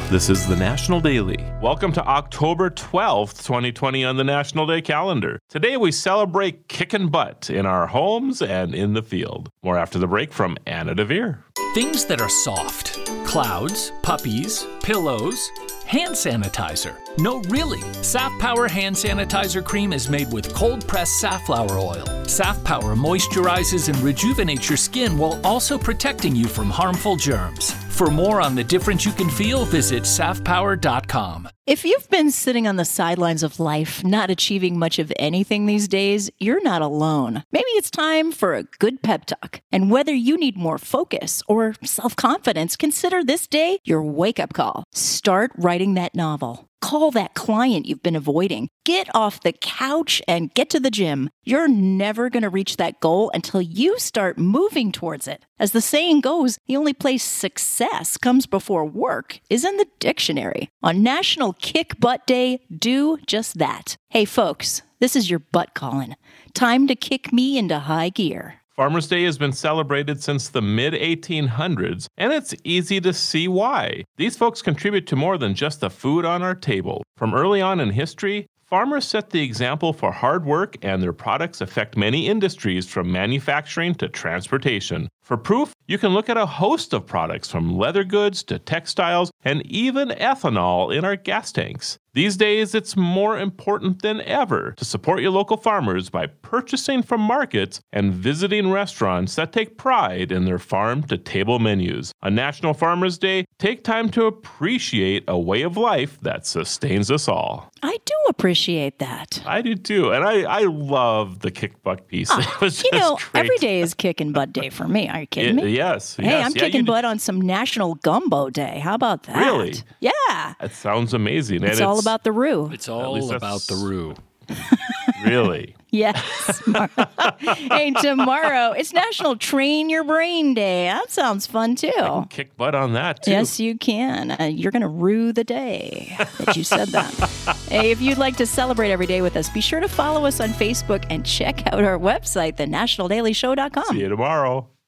This is the National Daily. Welcome to October 12th, 2020 on the National Day calendar. Today we celebrate kicking butt in our homes and in the field. More after the break from Anna DeVere. Things that are soft. Clouds, puppies, pillows, hand sanitizer. No, really. Saf Power hand sanitizer cream is made with cold-pressed safflower oil. Saf Power moisturizes and rejuvenates your skin while also protecting you from harmful germs. For more on the difference you can feel, visit safpower.com. If you've been sitting on the sidelines of life, not achieving much of anything these days, you're not alone. Maybe it's time for a good pep talk. And whether you need more focus or self-confidence, consider this day your wake-up call. Start writing that novel. Call that client you've been avoiding. Get off the couch and get to the gym. You're never going to reach that goal until you start moving towards it. As the saying goes, the only place success comes before work is in the dictionary. On National Kick Butt Day, do just that. Hey folks, this is your butt calling. Time to kick me into high gear. Farmers' Day has been celebrated since the mid-1800s, and it's easy to see why. These folks contribute to more than just the food on our table. From early on in history, farmers set the example for hard work, and their products affect many industries from manufacturing to transportation. For proof, you can look at a host of products from leather goods to textiles and even ethanol in our gas tanks. These days, it's more important than ever to support your local farmers by purchasing from markets and visiting restaurants that take pride in their farm-to-table menus. On National Farmers Day, take time to appreciate a way of life that sustains us all. I do appreciate that. I do too, and I love the kick butt piece. It was just great. Every day is kicking butt day for me. Are you kidding me? Yes. Hey, I'm kicking butt on some National Gumbo Day. How about that? Really? Yeah. That sounds amazing. It's all about the roux. It's all about the roux. Really? Yes. Hey, tomorrow, it's National Train Your Brain Day. That sounds fun, too. I can kick butt on that, too. Yes, you can. You're going to rue the day that you said that. Hey, if you'd like to celebrate every day with us, be sure to follow us on Facebook and check out our website, thenationaldailyshow.com. See you tomorrow.